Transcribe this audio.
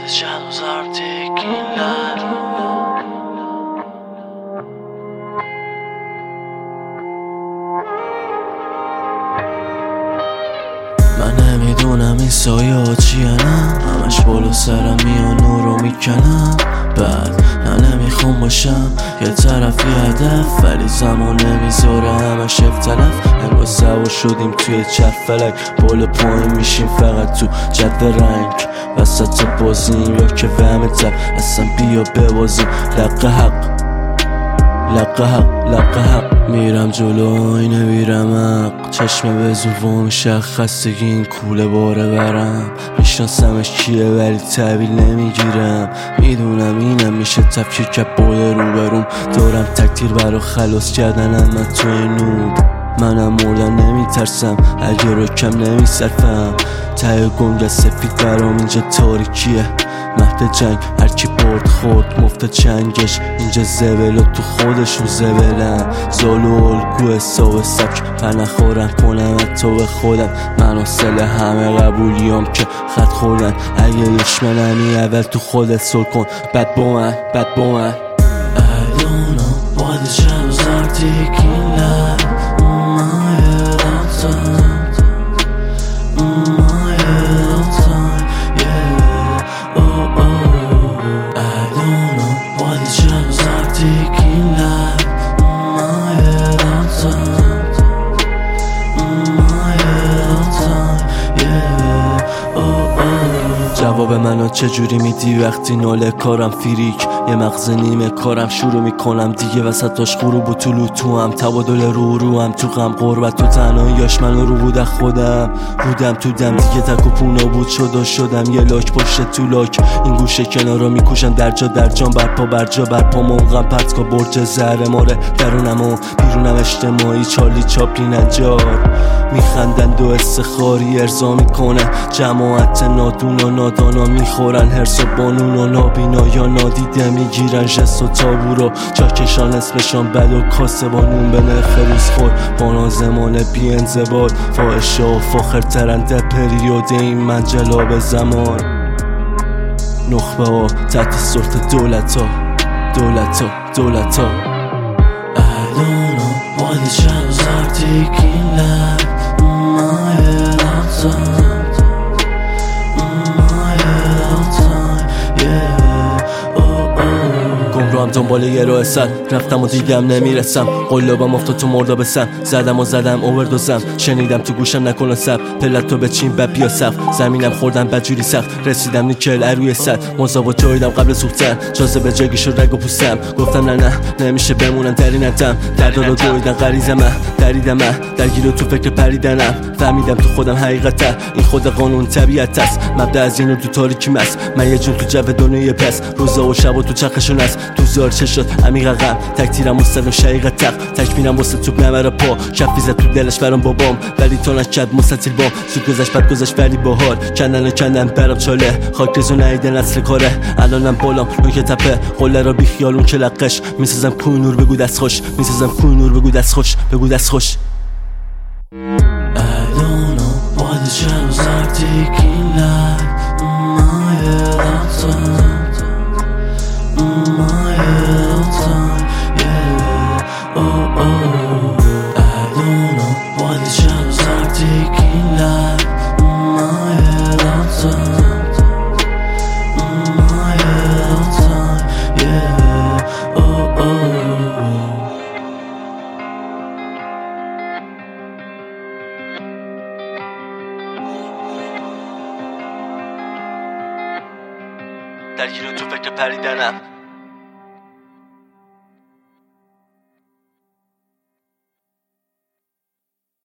the shadows are taking life. من نمیدونم این سایه ها چیه، نه همش بالا سرم میان نورو میکنم. بعد نه نمیخوام باشم یه طرفی هدف، ولی زمان نمیذاره همش اختلاف. انگار سوار شدیم توی چرخ فلک، بالا پایین میشیم فقط تو جد رنگ. وسط بازیم یا که وهم تب، اصلا بیا ببازیم لق حق لق حق لق حق. میرم جلو آینه میرم حق، چشم به زور مشخصگی این کوله باره برم. میشناسمش کیه ولی تحویل نمیگیرم، میدونم اینم میشه تفکیک کبای روبروم. دارم تکتیر برا خلاص کردنم من توی نوب. منم مردن نمیترسم اگه رو کم نمیصرفم. ته گنگ سفید برام اینجا تاریکیه، مهد جنگ هرکی برد خورد مفت چنگش. اینجا زبل و تو خودشون زبلن، زال و الگو حساب سبک پر نخورن کنم حتی به خودم. من اصل همه قبولیام که خط خوردن، اگه دشمنمی اول تو خودت سل کن بد با من بد با من. I don't know why the shadows are taking life. My head outside, my head outside, yeah. Oh oh. I don't know why the shadows are taking life. My head outside, my head outside, yeah. Oh oh. جواب منو چجوری میدی وقتی ناله کارم فریک؟ یه مغز نیمه کارم شروع میکنم دیگه وسطاش غروب و طلوع تو هم تبادل رو هم تو غم قربت تو تنهاییاش منو رو بودم خودم بودم تو دم دیگه تک و پونا بود شدم یه لاک پشت تو لاک. این گوشه کنارا میکوشم در جان برپا برجا برپا موقعم پرتکا برج زهر ماره درونم و بیرونم اجتماعی چارلی چاپلین انجار. میخندند و استخاری ارضا میکنه جماعت نادون و نادانا میخورن هرس و بانون و نابینا یا نادیده میگیرن جست و تابو رو چاکشان اسمشان بد و کاسه بانون به نرخ روز خور. با زمان بی انضباط فاحشه و فاخر ترنده پریود این منجلاب زمان. نخبه ها تحت سلطه دولت ها I don't know why the shadows are taking life. My head outside, my head outside, yeah. Oh oh. گمراهم دنبال یه راه سر رفتم و دیدم نمیرسم. قلابم افتاد تو مرداب سم، زدم اووردوزم. شنیدم تو گوشم نکنه سب پلت تو بچین بد بیا صف. زمینم خوردم بدجوری سخت رسیدم نیکل اروی سد. مصابا جاییدم قبل سوختن جاذبه جگی شد رگ و پوستم. گفتم نه نمیشه بمونم در این اتم. دردا رو دویدن غریزمه دریدم درگیر تو فکر پریدنم. فهمیدم تو خودم حقیقته این خود قانون طبیعت است. مبدا از اینو تو تاریکی مست من یه جون تو جو دنیای پس. روزا و شب و تو چرخشون است تو زار چشات عمیق غم. تک تیرم مستدم شقیقت تق تک میرم واسه توپ نمره پا. کفی زد تو دلش برام بابام ولی تو نشد مستطیل بام. زود گذشت بد گذشت ولی بهار کندن برام چاله. خاک رزو نهیدن اصل کاره الانم بالام نوک تپه. قله را بی خیالون که لقش میسازم کوی نور بگو دست خوش میسازم کوی نور بگو دست خوش بگو دست خوش. I don't know why the shadows are taking life. My head outside, my head outside, yeah. Oh oh. I don't know why the shadows are taking life. My head outside, my head outside, yeah. Oh oh. درگیر تو فکر پریدنم